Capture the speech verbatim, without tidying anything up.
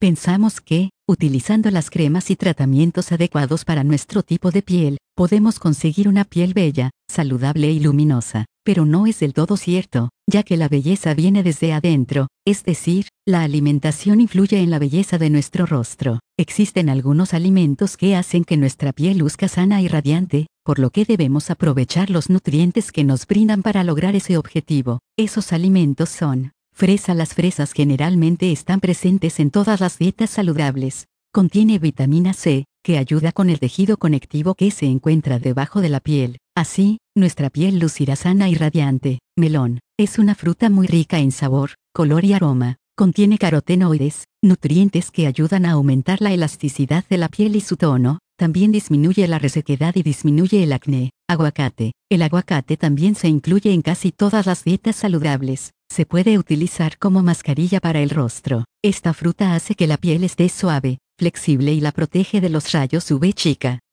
Pensamos que, utilizando las cremas y tratamientos adecuados para nuestro tipo de piel, podemos conseguir una piel bella, saludable y luminosa. Pero no es del todo cierto, ya que la belleza viene desde adentro, es decir, la alimentación influye en la belleza de nuestro rostro. Existen algunos alimentos que hacen que nuestra piel luzca sana y radiante, por lo que debemos aprovechar los nutrientes que nos brindan para lograr ese objetivo. Esos alimentos son: fresa. Las fresas generalmente están presentes en todas las dietas saludables. Contiene vitamina C, que ayuda con el tejido conectivo que se encuentra debajo de la piel. Así, nuestra piel lucirá sana y radiante. Melón. Es una fruta muy rica en sabor, color y aroma. Contiene carotenoides, nutrientes que ayudan a aumentar la elasticidad de la piel y su tono. También disminuye la resequedad y disminuye el acné. Aguacate. El aguacate también se incluye en casi todas las dietas saludables. Se puede utilizar como mascarilla para el rostro. Esta fruta hace que la piel esté suave, flexible y la protege de los rayos U V chica.